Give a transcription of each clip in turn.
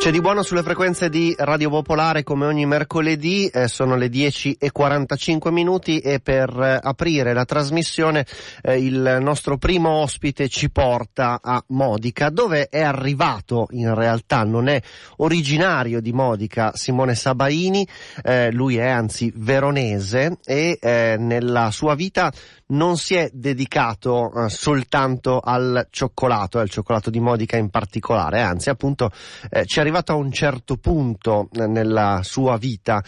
C'è di buono sulle frequenze di Radio Popolare come ogni mercoledì, sono le 10:45 e per aprire la trasmissione il nostro primo ospite ci porta a Modica, dove è arrivato in realtà, non è originario di Modica, Simone Sabaini, lui è anzi veronese e nella sua vita non si è dedicato soltanto al cioccolato di Modica in particolare, anzi appunto ci è arrivato a un certo punto nella sua vita.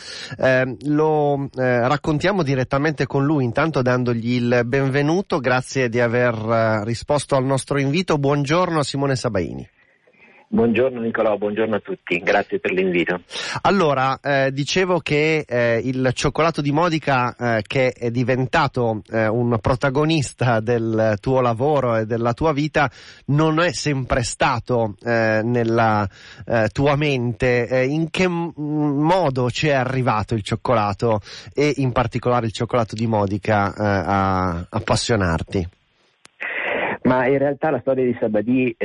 Lo raccontiamo direttamente con lui, intanto dandogli il benvenuto. Grazie di aver risposto al nostro invito. Buongiorno Simone Sabaini. Buongiorno Nicolò, buongiorno a tutti, grazie per l'invito. Allora, dicevo che il cioccolato di Modica, che è diventato un protagonista del tuo lavoro e della tua vita, non è sempre stato nella tua mente. In che modo ci è arrivato il cioccolato e in particolare il cioccolato di Modica a appassionarti? Ma in realtà la storia di Sabadì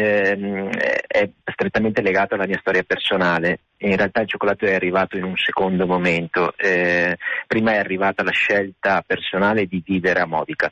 è strettamente legata alla mia storia personale. In realtà il cioccolato è arrivato in un secondo momento. Prima è arrivata la scelta personale di vivere a Modica.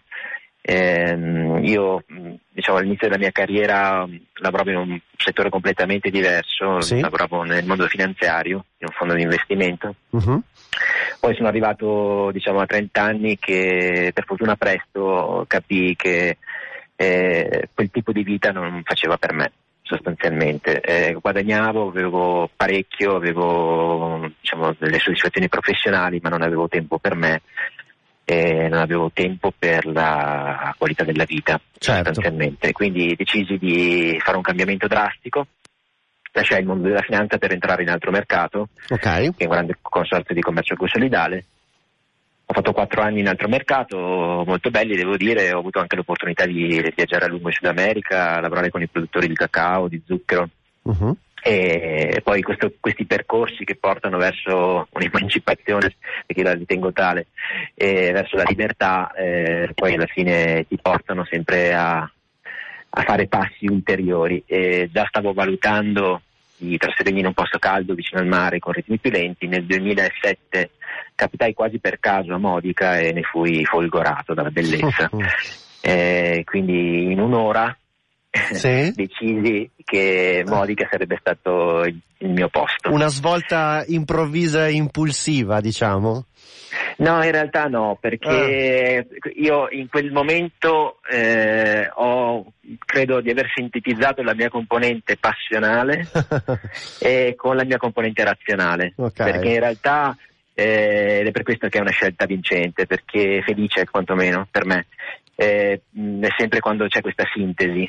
Io, all'inizio della mia carriera lavoravo in un settore completamente diverso, sì. Lavoravo nel mondo finanziario, in un fondo di investimento. Uh-huh. Poi sono arrivato, a 30 anni che per fortuna presto capii che quel tipo di vita non faceva per me, sostanzialmente. Guadagnavo, avevo parecchio, avevo delle soddisfazioni professionali, ma non avevo tempo per me, non avevo tempo per la qualità della vita, certo. Sostanzialmente. Quindi decisi di fare un cambiamento drastico, lasciai il mondo della finanza per entrare in altro mercato, okay. Che è un grande consorzio di commercio consolidale. Ho fatto 4 anni in altro mercato, molto belli devo dire, ho avuto anche l'opportunità di viaggiare a lungo in Sud America, lavorare con i produttori di cacao, di zucchero, uh-huh. E poi questi percorsi che portano verso un'emancipazione, perché la ritengo tale, e verso la libertà, poi alla fine ti portano sempre a fare passi ulteriori. E già stavo valutando di trasferirmi in un posto caldo vicino al mare con ritmi più lenti. Nel 2007 capitai quasi per caso a Modica e ne fui folgorato dalla bellezza. Quindi in un'ora sì? Decisi che Modica sarebbe stato il mio posto. Una svolta improvvisa e impulsiva, diciamo? No, in realtà no, perché io in quel momento credo di aver sintetizzato la mia componente passionale con la mia componente razionale, okay. Perché in realtà ed è per questo che è una scelta vincente, perché felice quantomeno per me è sempre quando c'è questa sintesi.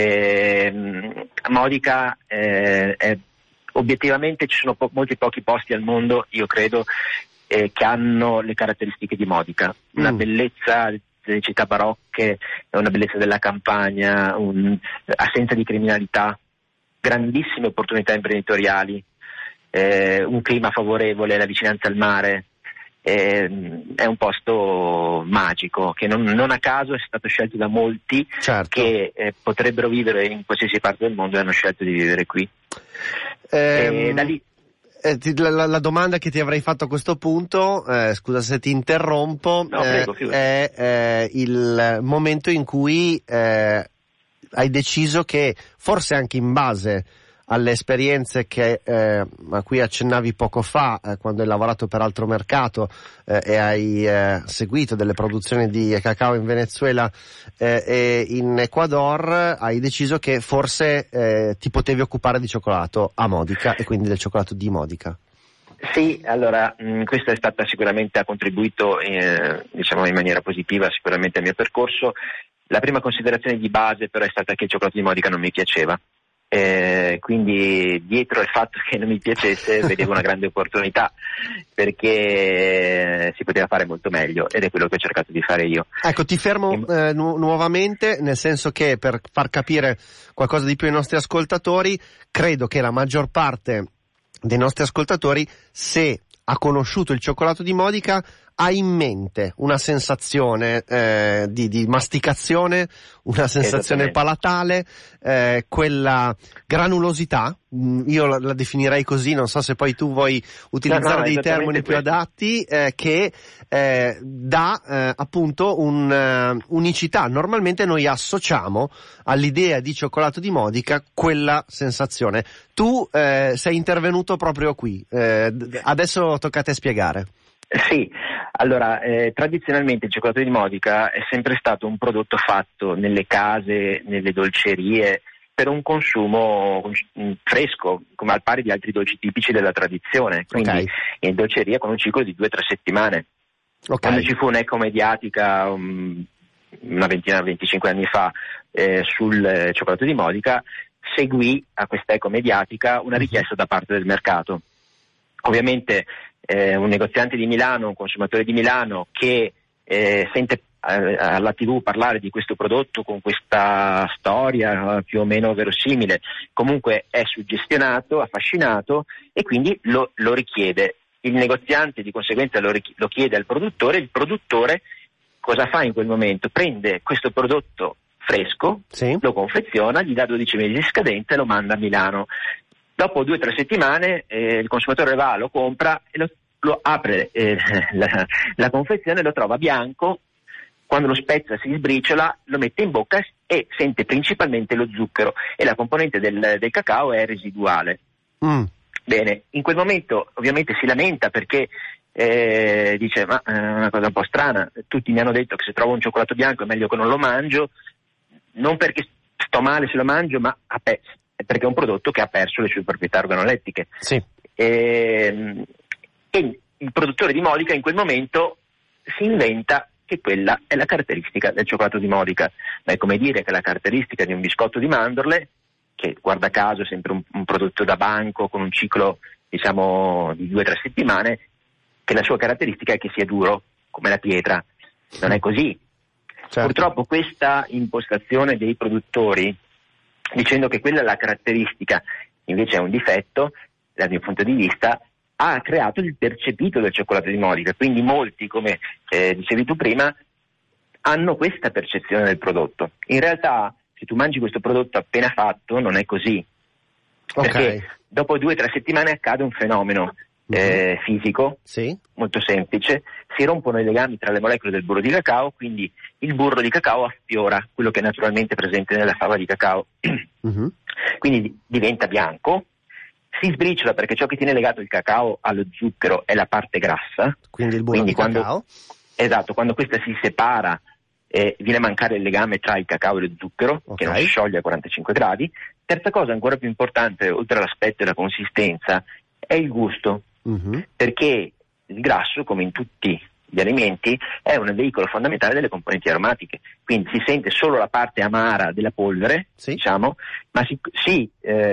Modica obiettivamente ci sono molti pochi posti al mondo, io credo, che hanno le caratteristiche di Modica, una bellezza delle città barocche, una bellezza della campagna, assenza di criminalità, grandissime opportunità imprenditoriali, un clima favorevole, la vicinanza al mare. È un posto magico che non a caso è stato scelto da molti, certo. Che potrebbero vivere in qualsiasi parte del mondo e hanno scelto di vivere qui. Da lì la domanda che ti avrei fatto a questo punto, scusa se ti interrompo, no, prego, è il momento in cui hai deciso che, forse anche in base alle esperienze a cui accennavi poco fa, quando hai lavorato per altro mercato e hai seguito delle produzioni di cacao in Venezuela e in Ecuador, hai deciso che forse ti potevi occupare di cioccolato a Modica e quindi del cioccolato di Modica. Sì, allora questo è stata sicuramente, ha contribuito in maniera positiva sicuramente al mio percorso. La prima considerazione di base però è stata che il cioccolato di Modica non mi piaceva. Quindi dietro il fatto che non mi piacesse vedevo una grande opportunità, perché si poteva fare molto meglio ed è quello che ho cercato di fare io. Ecco, ti fermo nuovamente, nel senso che per far capire qualcosa di più ai nostri ascoltatori, credo che la maggior parte dei nostri ascoltatori, se ha conosciuto il cioccolato di Modica, hai in mente una sensazione di masticazione, una sensazione palatale, quella granulosità, io la definirei così, non so se poi tu vuoi utilizzare dei termini più adatti, che dà appunto unicità. Normalmente noi associamo all'idea di cioccolato di Modica quella sensazione. Tu sei intervenuto proprio qui, adesso tocca a te spiegare. Sì, allora tradizionalmente il cioccolato di Modica è sempre stato un prodotto fatto nelle case, nelle dolcerie, per un consumo fresco, come al pari di altri dolci tipici della tradizione, quindi in dolceria con un ciclo di 2 o 3 settimane. Quando ci fu un'eco mediatica una ventina, 25 anni fa sul cioccolato di Modica, seguì a questa eco mediatica una richiesta da parte del mercato. Ovviamente un negoziante di Milano, un consumatore di Milano che sente alla TV parlare di questo prodotto con questa storia più o meno verosimile, comunque è suggestionato, affascinato e quindi lo richiede. Il negoziante di conseguenza lo chiede al produttore, il produttore cosa fa in quel momento? Prende questo prodotto fresco, lo confeziona, gli dà 12 mesi di scadenza e lo manda a Milano. Dopo 2 o 3 settimane il consumatore va, lo compra e lo apre la confezione, lo trova bianco, quando lo spezza si sbriciola, lo mette in bocca e sente principalmente lo zucchero e la componente del cacao è residuale. Bene, in quel momento ovviamente si lamenta perché dice ma è una cosa un po' strana, tutti mi hanno detto che se trovo un cioccolato bianco è meglio che non lo mangio, non perché sto male se lo mangio, ma perché è un prodotto che ha perso le sue proprietà organolettiche. E il produttore di Modica in quel momento si inventa che quella è la caratteristica del cioccolato di Modica, ma è come dire che la caratteristica di un biscotto di mandorle, che guarda caso è sempre un prodotto da banco con un ciclo diciamo di 2 o 3 settimane, che la sua caratteristica è che sia duro come la pietra. Non è così. Purtroppo questa impostazione dei produttori, dicendo che quella è la caratteristica, invece è un difetto, dal mio punto di vista, ha creato il percepito del cioccolato di Modica. Quindi molti, come dicevi tu prima, hanno questa percezione del prodotto. In realtà, se tu mangi questo prodotto appena fatto, non è così. Perché dopo 2 o 3 settimane accade un fenomeno fisico, molto semplice, si rompono i legami tra le molecole del burro di cacao, quindi il burro di cacao affiora quello che è naturalmente presente nella fava di cacao, quindi diventa bianco, si sbriciola perché ciò che tiene legato il cacao allo zucchero è la parte grassa, quindi il burro di cacao. Esatto, quando questa si separa viene a mancare il legame tra il cacao e lo zucchero, che non si scioglie a 45 gradi. Terza cosa ancora più importante, oltre all'aspetto e la consistenza, è il gusto, perché il grasso, come in tutti gli alimenti, è un veicolo fondamentale delle componenti aromatiche, quindi si sente solo la parte amara della polvere, diciamo, ma si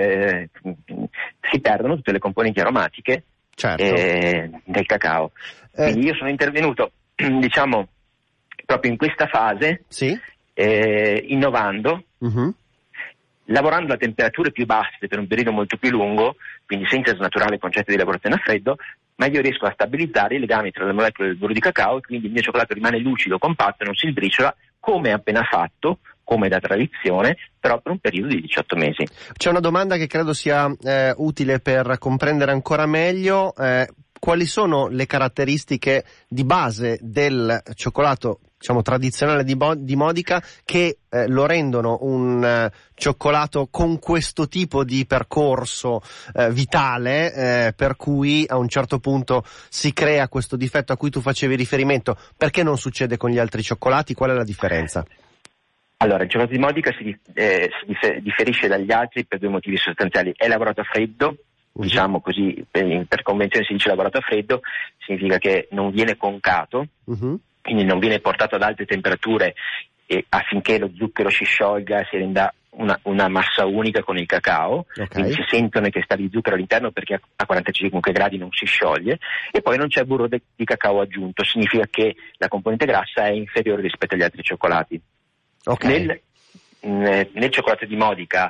perdono tutte le componenti aromatiche del cacao. Quindi io sono intervenuto, diciamo, proprio in questa fase, innovando, lavorando a temperature più basse per un periodo molto più lungo, quindi senza snaturare il concetto di lavorazione a freddo, ma io riesco a stabilizzare i legami tra le molecole del burro di cacao e quindi il mio cioccolato rimane lucido, compatto e non si sbriciola, come appena fatto, come da tradizione, però per un periodo di 18 mesi. C'è una domanda che credo sia utile per comprendere ancora meglio. Quali sono le caratteristiche di base del cioccolato, diciamo, tradizionale di Modica che lo rendono un cioccolato con questo tipo di percorso vitale, per cui a un certo punto si crea questo difetto a cui tu facevi riferimento? Perché non succede con gli altri cioccolati? Qual è la differenza? Allora, il cioccolato di Modica si differisce dagli altri per 2 motivi sostanziali. È lavorato a freddo, diciamo così, per convenzione si dice lavorato a freddo, significa che non viene concato, quindi non viene portato ad alte temperature affinché lo zucchero si sciolga e si renda una massa unica con il cacao, quindi si sentono che sta di zucchero all'interno perché a 45 gradi non si scioglie, e poi non c'è burro di cacao aggiunto, significa che la componente grassa è inferiore rispetto agli altri cioccolati. Nel cioccolato di Modica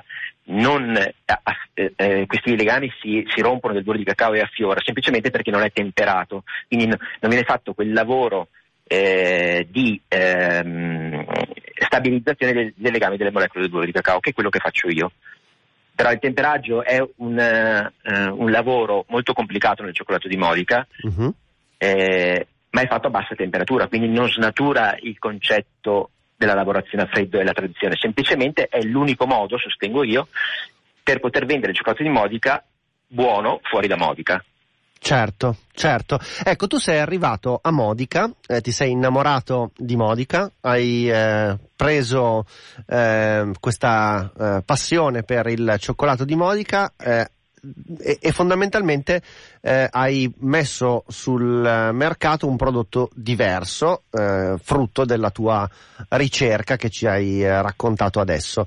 questi legami si rompono del burro di cacao e affiora, semplicemente perché non è temperato, quindi non viene fatto quel lavoro di stabilizzazione del legame delle molecole del burro di cacao, che è quello che faccio io. Però il temperaggio è un lavoro molto complicato nel cioccolato di Modica, ma è fatto a bassa temperatura, quindi non snatura il concetto della lavorazione a freddo e la tradizione, semplicemente è l'unico modo, sostengo io, per poter vendere il cioccolato di Modica buono fuori da Modica. Certo. Ecco, tu sei arrivato a Modica, ti sei innamorato di Modica, hai preso questa passione per il cioccolato di Modica e fondamentalmente hai messo sul mercato un prodotto diverso, frutto della tua ricerca che ci hai raccontato adesso.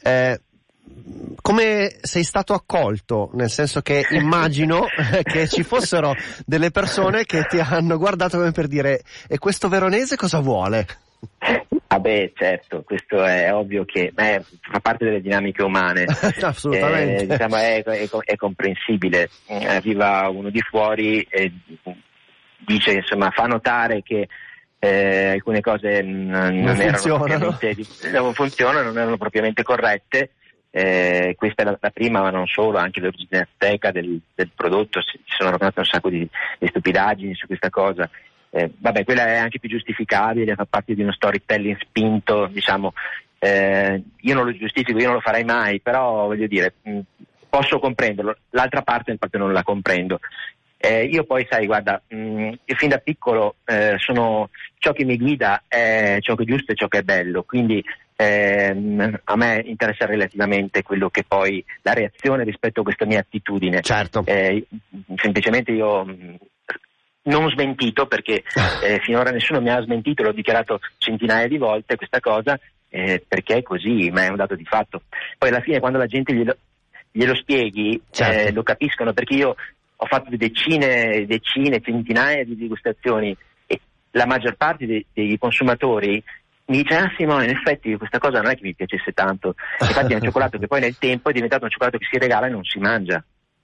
Come sei stato accolto? Nel senso che immagino che ci fossero delle persone che ti hanno guardato come per dire: e questo veronese cosa vuole? Certo, questo è ovvio che fa parte delle dinamiche umane. Assolutamente. È comprensibile. Arriva uno di fuori e dice, insomma, fa notare che alcune cose non funzionano, non erano propriamente corrette. Questa è la prima, ma non solo, anche l'origine azteca del prodotto, ci sono raccontate un sacco di stupidaggini su questa cosa. Quella è anche più giustificabile, fa parte di uno storytelling spinto, diciamo. Io non lo giustifico, io non lo farei mai, però voglio dire, posso comprenderlo. L'altra parte infatti non la comprendo. Io poi, sai, guarda, io fin da piccolo ciò che mi guida è ciò che è giusto e ciò che è bello, quindi a me interessa relativamente quello che poi la reazione rispetto a questa mia attitudine. Certo. Semplicemente io non smentito, perché finora nessuno mi ha smentito, l'ho dichiarato centinaia di volte questa cosa, perché è così, ma è un dato di fatto. Poi alla fine, quando la gente glielo spieghi, certo, lo capiscono, perché io ho fatto decine, centinaia di degustazioni e la maggior parte dei consumatori mi dice: sì, ma in effetti questa cosa non è che mi piacesse tanto. Infatti è un cioccolato che poi nel tempo è diventato un cioccolato che si regala e non si mangia.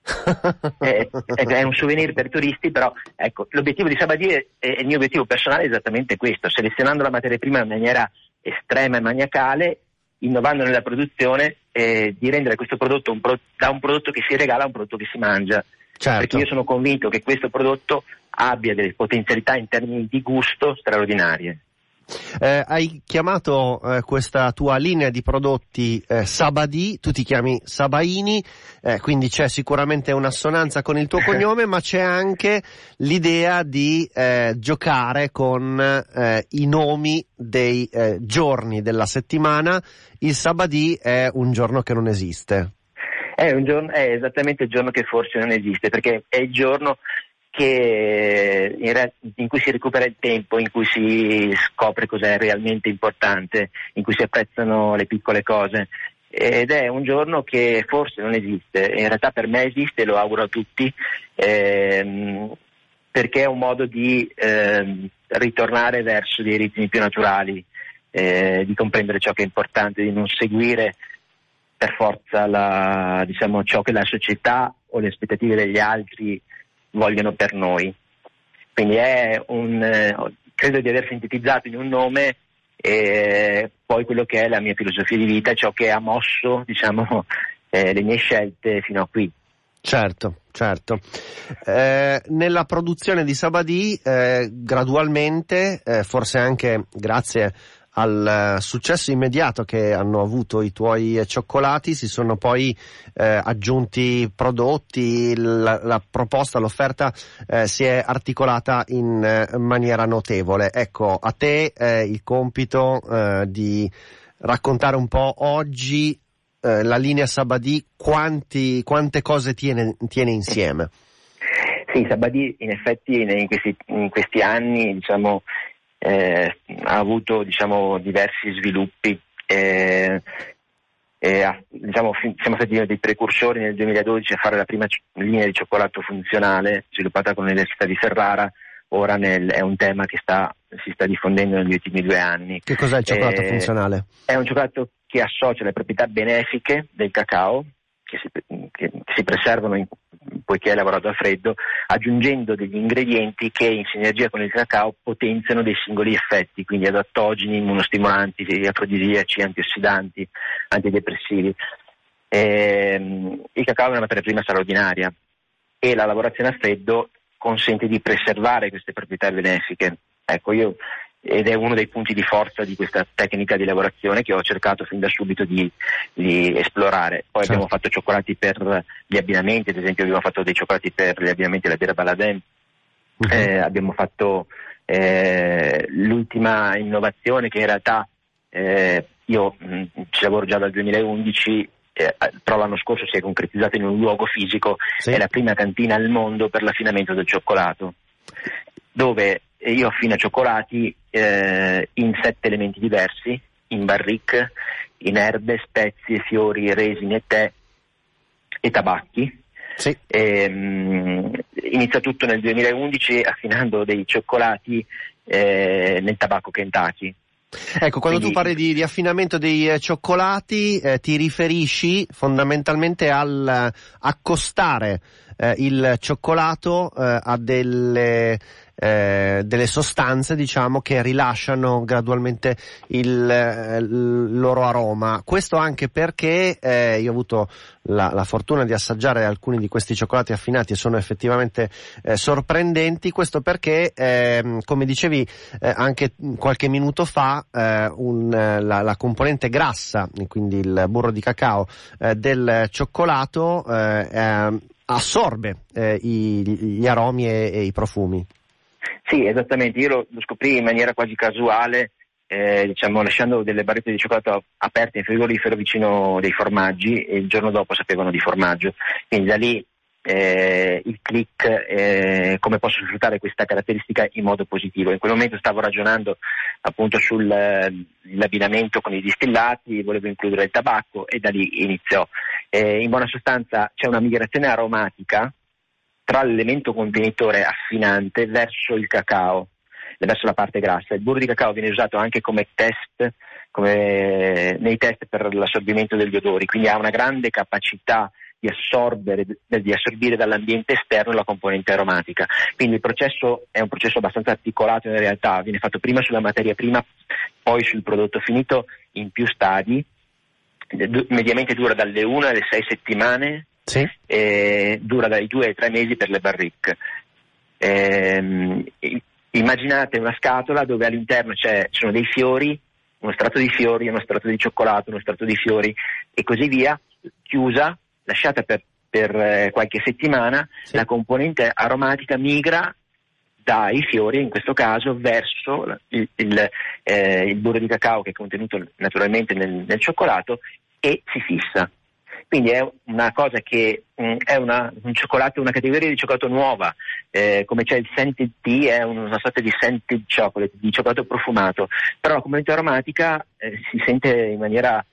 È un souvenir per turisti, però ecco, l'obiettivo di Sabadì e il mio obiettivo personale è esattamente questo: selezionando la materia prima in maniera estrema e maniacale, innovando nella produzione, di rendere questo prodotto da un prodotto che si regala a un prodotto che si mangia. Certo. Perché io sono convinto che questo prodotto abbia delle potenzialità in termini di gusto straordinarie. Hai chiamato questa tua linea di prodotti Sabadì, tu ti chiami Sabaini, quindi c'è sicuramente un'assonanza con il tuo cognome, ma c'è anche l'idea di giocare con i nomi dei giorni della settimana. Il Sabadì è un giorno che non esiste. È esattamente il giorno che forse non esiste, perché è il giorno in cui si recupera il tempo, in cui si scopre cos'è realmente importante, in cui si apprezzano le piccole cose, ed è un giorno che forse non esiste. In realtà per me esiste, lo auguro a tutti, perché è un modo di ritornare verso dei ritmi più naturali, di comprendere ciò che è importante, di non seguire per forza ciò che la società o le aspettative degli altri vogliono per noi. Quindi credo di aver sintetizzato in un nome poi quello che è la mia filosofia di vita, ciò che ha mosso, le mie scelte fino a qui. Certo. Nella produzione di Sabadì, gradualmente, forse anche grazie al successo immediato che hanno avuto i tuoi cioccolati, si sono poi aggiunti prodotti, la proposta, l'offerta si è articolata in maniera notevole. Ecco, a te il compito di raccontare un po' oggi la linea Sabadì, quante cose tiene insieme? Sì, Sabadì in effetti in questi anni ha avuto diversi sviluppi, siamo stati dei precursori nel 2012 a fare la prima linea di cioccolato funzionale sviluppata con l'Università di Ferrara. Ora è un tema che si sta diffondendo negli ultimi 2 anni. Che cos'è il cioccolato funzionale? È un cioccolato che associa le proprietà benefiche del cacao, che si preservano poiché è lavorato a freddo, aggiungendo degli ingredienti che in sinergia con il cacao potenziano dei singoli effetti, quindi adattogeni, immunostimolanti, afrodisiaci, antiossidanti, antidepressivi. Il cacao è una materia prima straordinaria e la lavorazione a freddo consente di preservare queste proprietà benefiche. Ed è uno dei punti di forza di questa tecnica di lavorazione che ho cercato fin da subito di esplorare. Poi abbiamo fatto cioccolati per gli abbinamenti, ad esempio abbiamo fatto dei cioccolati per gli abbinamenti alla Birra Baladin, abbiamo fatto l'ultima innovazione che in realtà io ci lavoro già dal 2011, però l'anno scorso si è concretizzata in un luogo fisico, è la prima cantina al mondo per l'affinamento del cioccolato, dove io affino cioccolati in 7 elementi diversi, in barrique, in erbe, spezie, fiori, resine, tè e tabacchi. Sì. Inizia tutto nel 2011 affinando dei cioccolati nel tabacco Kentucky. Ecco, quando tu parli di affinamento dei cioccolati, ti riferisci fondamentalmente al accostare il cioccolato a delle sostanze, diciamo, che rilasciano gradualmente il loro aroma. Questo anche perché io ho avuto la fortuna di assaggiare alcuni di questi cioccolati affinati e sono effettivamente sorprendenti. Questo perché, come dicevi anche qualche minuto fa, la componente grassa, quindi il burro di cacao del cioccolato, assorbe gli aromi e i profumi. Sì, esattamente, io lo scoprì in maniera quasi casuale, lasciando delle barrette di cioccolato aperte in frigorifero vicino dei formaggi, e il giorno dopo sapevano di formaggio, quindi da lì il click, come posso sfruttare questa caratteristica in modo positivo. In quel momento stavo ragionando appunto sull'abbinamento con i distillati, volevo includere il tabacco e da lì iniziò. In buona sostanza c'è una migrazione aromatica tra l'elemento contenitore affinante verso il cacao, verso la parte grassa. Il burro di cacao viene usato anche come test, nei test per l'assorbimento degli odori, quindi ha una grande capacità di assorbire dall'ambiente esterno la componente aromatica. Quindi il processo è un processo abbastanza articolato in realtà, viene fatto prima sulla materia prima, poi sul prodotto finito in più stadi, mediamente dura dalle 1 alle 6 settimane, sì. Dura dai 2 ai 3 mesi per le barrique. Immaginate una scatola dove all'interno ci sono dei fiori, uno strato di fiori, uno strato di cioccolato, uno strato di fiori e così via, chiusa, lasciata per qualche settimana. Sì. La componente aromatica migra dai fiori, in questo caso, verso il burro di cacao che è contenuto naturalmente nel cioccolato e si fissa. Quindi è una cosa che è una categoria di cioccolato nuova, come c'è il scented tea, è una sorta di scented chocolate, di cioccolato profumato, però la componente aromatica si sente in maniera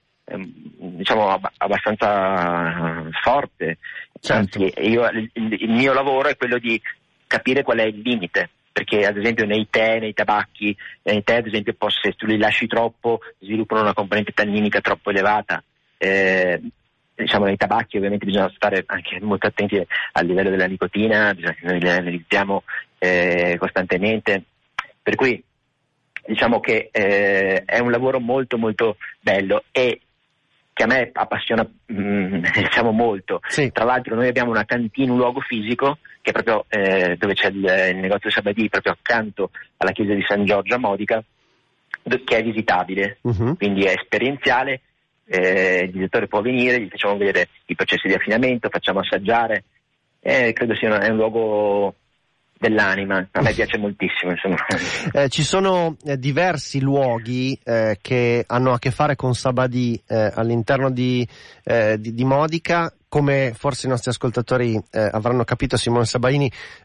abbastanza forte. Certo. Anzi, il mio lavoro è quello di capire qual è il limite, perché ad esempio nei tè, nei tabacchi, nei tè ad esempio se tu li lasci troppo sviluppano una componente tanninica troppo elevata. Nei tabacchi ovviamente bisogna stare anche molto attenti al livello della nicotina, noi li analizziamo costantemente, per cui diciamo che è un lavoro molto molto bello e che a me appassiona molto. Sì. Tra l'altro noi abbiamo una cantina, un luogo fisico che è proprio dove c'è il negozio Sabadì, proprio accanto alla chiesa di San Giorgio a Modica, che è visitabile, quindi è esperienziale. Il direttore può venire, gli facciamo vedere i processi di affinamento, facciamo assaggiare, credo sia un luogo dell'anima, a me piace moltissimo, insomma. Ci sono diversi luoghi che hanno a che fare con Sabadì all'interno di Modica. Come forse i nostri ascoltatori avranno capito, Simone Sabaini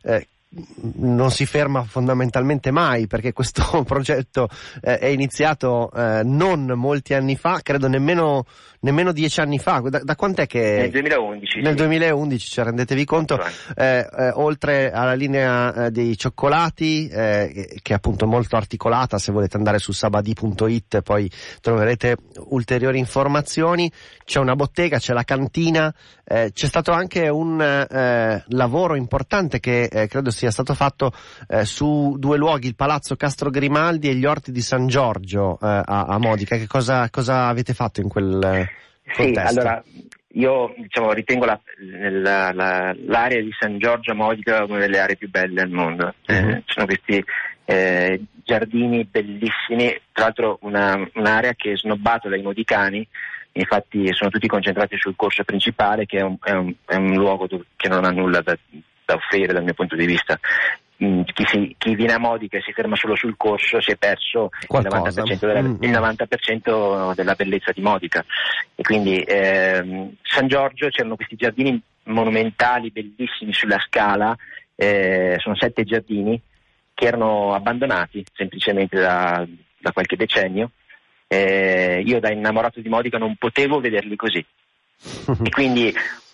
non si ferma fondamentalmente mai, perché questo progetto è iniziato non molti anni fa, credo nemmeno 10 anni fa. Da quant'è che? Nel 2011. Nel sì. 2011, cioè, rendetevi conto, oltre alla linea dei cioccolati, che è appunto molto articolata, se volete andare su sabadì.it poi troverete ulteriori informazioni, c'è una bottega, c'è la cantina, c'è stato anche un lavoro importante che credo sia stato fatto su 2 luoghi, il Palazzo Castro Grimaldi e gli Orti di San Giorgio a Modica. Che cosa avete fatto in quel contesto? Sì, allora io ritengo l'area di San Giorgio a Modica una delle aree più belle al mondo. Ci sono questi giardini bellissimi, tra l'altro un'area che è snobbata dai modicani. Infatti sono tutti concentrati sul corso principale, che è un luogo che non ha nulla da offrire dal mio punto di vista. Chi viene a Modica e si ferma solo sul corso si è perso il 90% della bellezza di Modica. E quindi San Giorgio, c'erano questi giardini monumentali bellissimi sulla scala, sono 7 giardini che erano abbandonati semplicemente da qualche decennio. Io, da innamorato di Modica, non potevo vederli così e quindi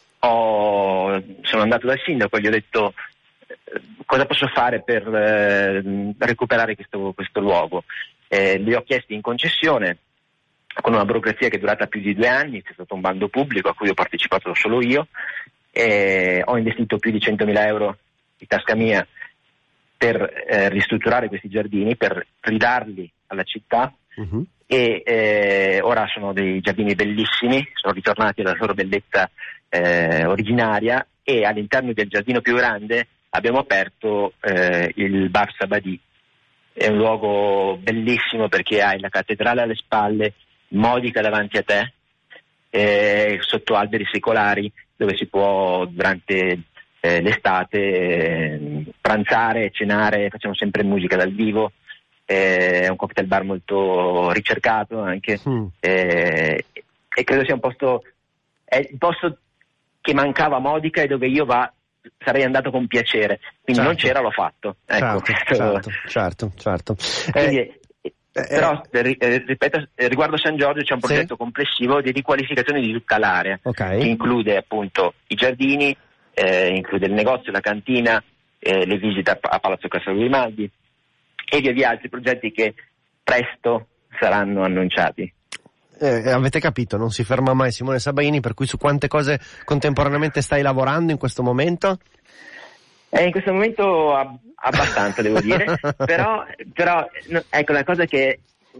sono andato dal sindaco e gli ho detto cosa posso fare per recuperare questo luogo. Li ho chiesti in concessione con una burocrazia che è durata più di 2 anni. C'è stato un bando pubblico a cui ho partecipato solo io, ho investito più di 100.000 euro di tasca mia per ristrutturare questi giardini, per ridarli alla città. E ora sono dei giardini bellissimi, sono ritornati alla loro bellezza originaria, e all'interno del giardino più grande abbiamo aperto il Bar Sabadì. È un luogo bellissimo perché hai la cattedrale alle spalle, Modica davanti a te, sotto alberi secolari, dove si può durante l'estate pranzare, cenare, facciamo sempre musica dal vivo. È un cocktail bar molto ricercato anche, e credo sia è il posto che mancava a Modica e dove io sarei andato con piacere, quindi non c'era, l'ho fatto. Ecco, certo. Quindi, però ripeto, riguardo San Giorgio c'è un progetto complessivo di riqualificazione di tutta l'area, che include appunto i giardini, include il negozio, la cantina, le visite a Palazzo Castro Grimaldi e via altri progetti che presto saranno annunciati. Avete capito, non si ferma mai Simone Sabaini, per cui su quante cose contemporaneamente stai lavorando in questo momento? In questo momento abbastanza, devo dire, però ecco, la cosa che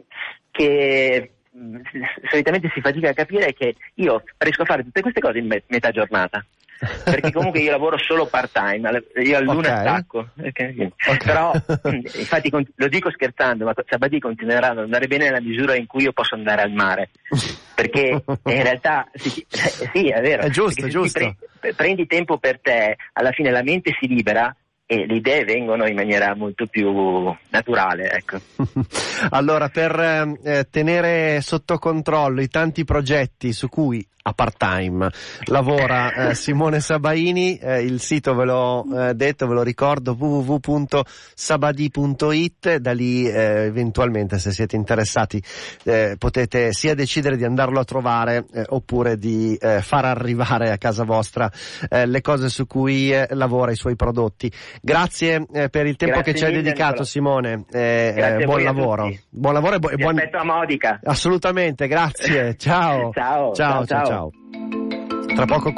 solitamente si fatica a capire è che io riesco a fare tutte queste cose in metà giornata, perché comunque io lavoro solo part time, io a luna stacco, però infatti lo dico scherzando, ma Sabadì continuerà ad andare bene nella misura in cui io posso andare al mare, perché in realtà sì, è vero, è giusto. Prendi tempo per te, alla fine la mente si libera e le idee vengono in maniera molto più naturale, ecco. Allora, per tenere sotto controllo i tanti progetti su cui a part-time lavora Simone Sabaini, il sito ve l'ho detto, ve lo ricordo, www.sabadi.it. Da lì eventualmente, se siete interessati, potete sia decidere di andarlo a trovare oppure di far arrivare a casa vostra le cose su cui lavora, i suoi prodotti. Grazie per il tempo che ci hai dedicato, Simone. Buon lavoro. Buon lavoro e buon aspetto a Modica. Assolutamente, grazie. Ciao. Ciao. Tra poco